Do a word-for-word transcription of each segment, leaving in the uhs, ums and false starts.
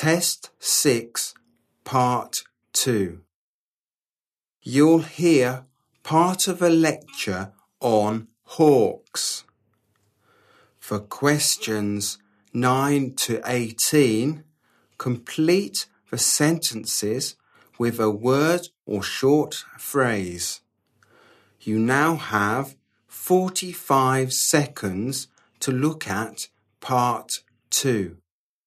Test six, Part two. You'll hear part of a lecture on hawks. For questions nine to eighteen, complete the sentences with a word or short phrase. You now have forty-five seconds to look at Part two.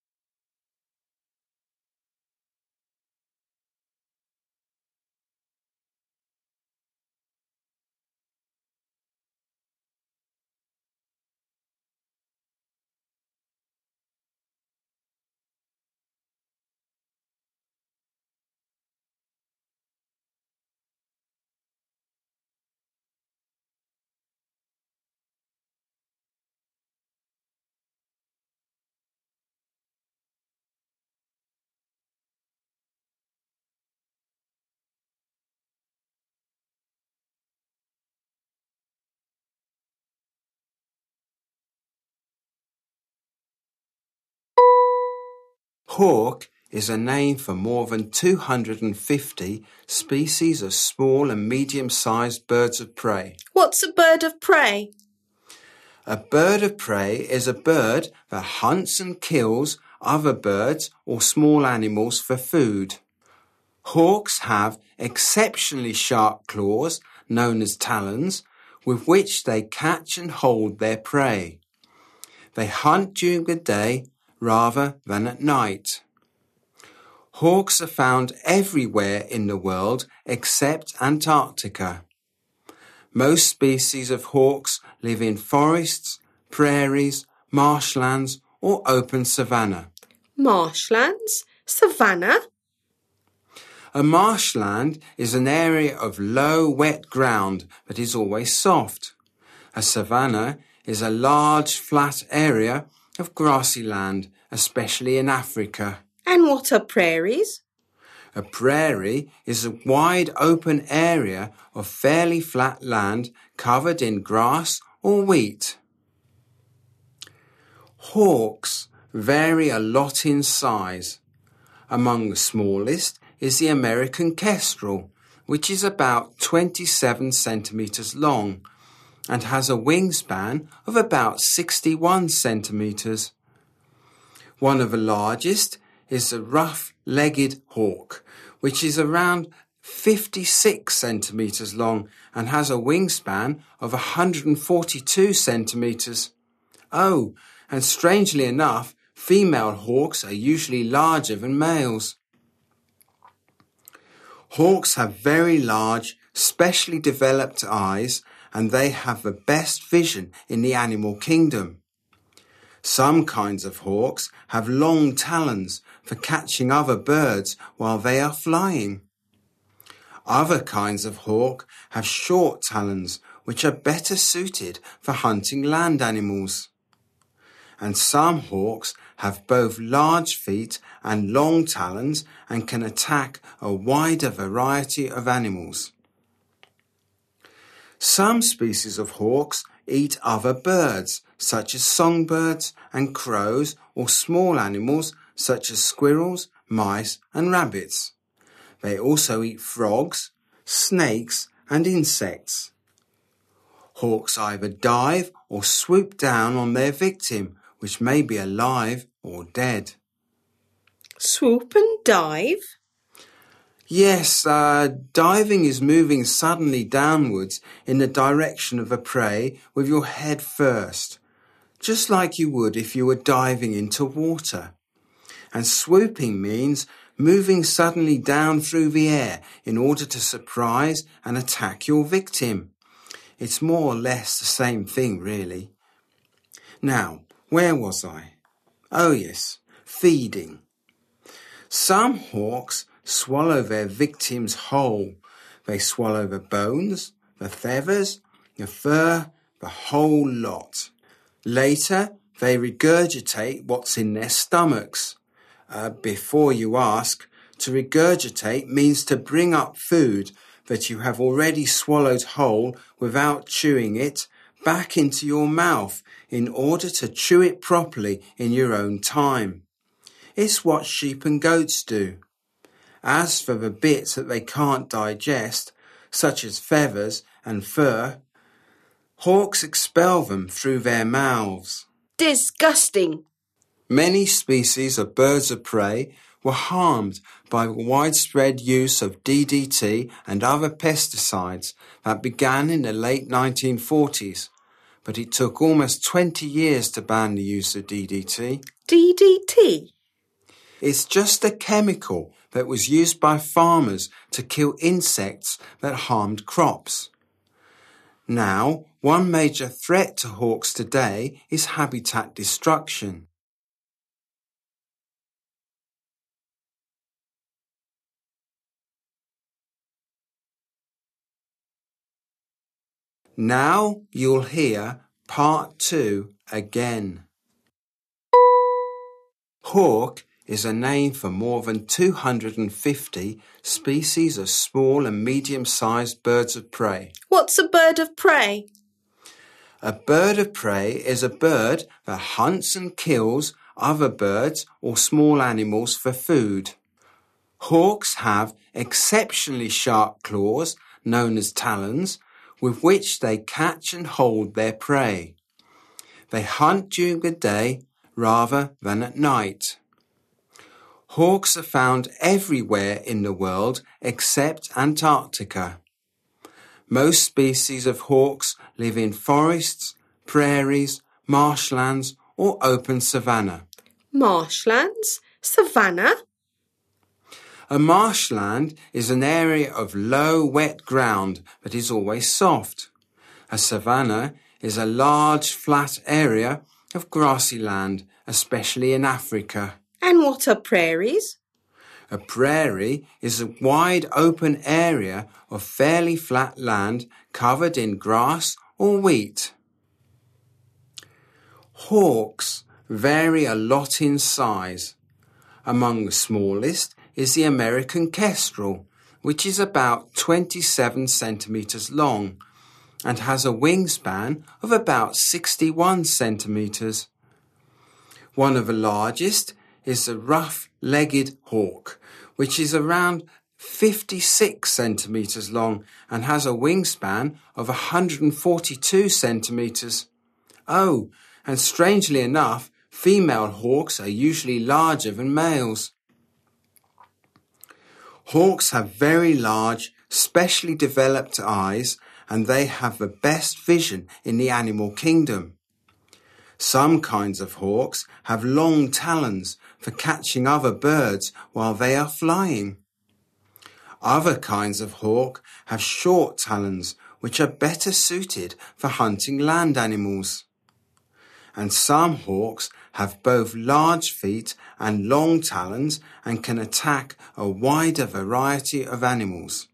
Hawk is a name for more than two hundred fifty species of small and medium-sized birds of prey. What's a bird of prey? A bird of prey is a bird that hunts and kills other birds or small animals for food. Hawks have exceptionally sharp claws, known as talons, with which they catch and hold their prey. They hunt during the day rather than at night. Hawks are found everywhere in the world except Antarctica. Most species of hawks live in forests, prairies, marshlands, or open savanna. Marshlands? Savannah? A marshland is an area of low, wet ground that is always soft. A savanna is a large, flat area of grassy land, especially in Africa. And what are prairies? A prairie is a wide open area of fairly flat land covered in grass or wheat. Hawks vary a lot in size. Among the smallest is the American kestrel, which is about twenty-seven centimetres long and has a wingspan of about sixty-one centimetres. One of the largest is the rough-legged hawk, which is around fifty-six centimetres long and has a wingspan of one hundred forty-two centimetres. Oh, and strangely enough, female hawks are usually larger than males. Hawks have very large, specially developed eyes, and they have the best vision in the animal kingdom. Some kinds of hawks have long talons for catching other birds while they are flying. Other kinds of hawk have short talons which are better suited for hunting land animals. And some hawks have both large feet and long talons and can attack a wider variety of animals. Some species of hawks eat other birds, such as songbirds and crows, or small animals such as squirrels, mice and rabbits. They also eat frogs, snakes and insects. Hawks either dive or swoop down on their victim, which may be alive or dead. Swoop and dive? Yes, uh, diving is moving suddenly downwards in the direction of a prey with your head first, just like you would if you were diving into water. And swooping means moving suddenly down through the air in order to surprise and attack your victim. It's more or less the same thing, really. Now, where was I? Oh yes, feeding. Some hawks swallow their victims whole. They swallow the bones, the feathers, the fur, the whole lot. Later, they regurgitate what's in their stomachs. Uh, before you ask, to regurgitate means to bring up food that you have already swallowed whole without chewing it back into your mouth in order to chew it properly in your own time. It's what sheep and goats do. As for the bits that they can't digest, such as feathers and fur, hawks expel them through their mouths. Disgusting. Many species of birds of prey were harmed by the widespread use of D D T and other pesticides that began in the late nineteen forties, but it took almost twenty years to ban the use of D D T. D D T? It's just a chemical that was used by farmers to kill insects that harmed crops. Now, one major threat to hawks today is habitat destruction. Now you'll hear part two again. Hawk is a name for more than two hundred fifty species of small and medium-sized birds of prey. What's a bird of prey? A bird of prey is a bird that hunts and kills other birds or small animals for food. Hawks have exceptionally sharp claws, known as talons, with which they catch and hold their prey. They hunt during the day rather than at night. Hawks are found everywhere in the world except Antarctica. Most species of hawks live in forests, prairies, marshlands, or open savanna. Marshlands? Savannah? A marshland is an area of low, wet ground that is always soft. A savanna is a large, flat area of grassy land, especially in Africa. And what are prairies? A prairie is a wide open area of fairly flat land covered in grass or wheat. Hawks vary a lot in size. Among the smallest is the American kestrel, which is about twenty-seven centimetres long and has a wingspan of about sixty-one centimetres. One of the largest is the rough-legged hawk, which is around fifty-six centimetres long and has a wingspan of one hundred forty-two centimetres. Oh, and strangely enough, female hawks are usually larger than males. Hawks have very large, specially developed eyes, and they have the best vision in the animal kingdom. Some kinds of hawks have long talons for catching other birds while they are flying. Other kinds of hawk have short talons, which are better suited for hunting land animals. And some hawks have both large feet and long talons and can attack a wider variety of animals.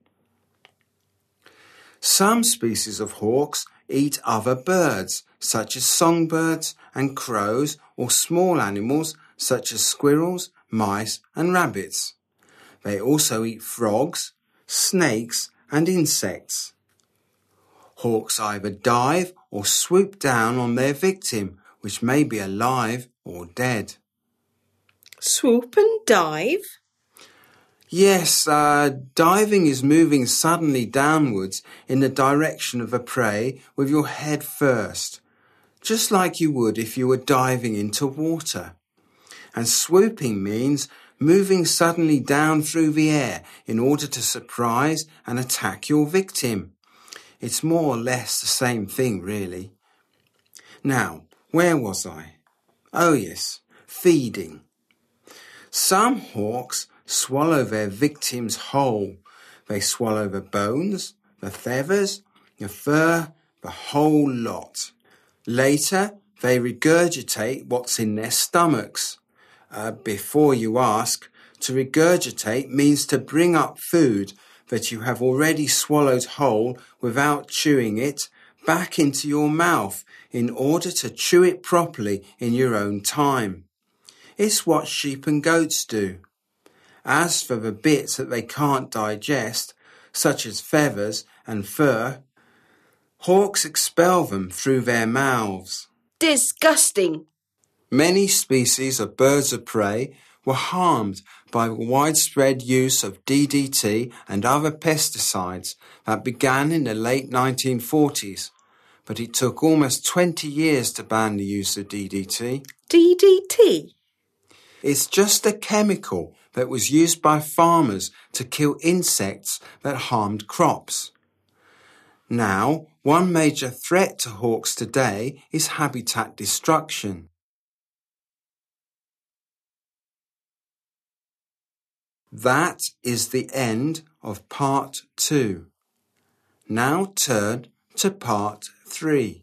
Some species of hawks eat other birds, such as songbirds and crows, or small animals such as squirrels, mice and rabbits. They also eat frogs, snakes and insects. Hawks either dive or swoop down on their victim, which may be alive or dead. Swoop and dive? Yes, uh, diving is moving suddenly downwards in the direction of a prey with your head first, just like you would if you were diving into water. And swooping means moving suddenly down through the air in order to surprise and attack your victim. It's more or less the same thing, really. Now, where was I? Oh yes, feeding. Some hawks swallow their victims whole. They swallow the bones, the feathers, the fur, the whole lot. Later, they regurgitate what's in their stomachs. Uh, before you ask, to regurgitate means to bring up food that you have already swallowed whole without chewing it back into your mouth in order to chew it properly in your own time. It's what sheep and goats do. As for the bits that they can't digest, such as feathers and fur, hawks expel them through their mouths. Disgusting. Many species of birds of prey were harmed by widespread use of D D T and other pesticides that began in the late nineteen forties, but it took almost twenty years to ban the use of D D T. D D T? It's just a chemical that was used by farmers to kill insects that harmed crops. Now, one major threat to hawks today is habitat destruction. That is the end of part two. Now turn to part three.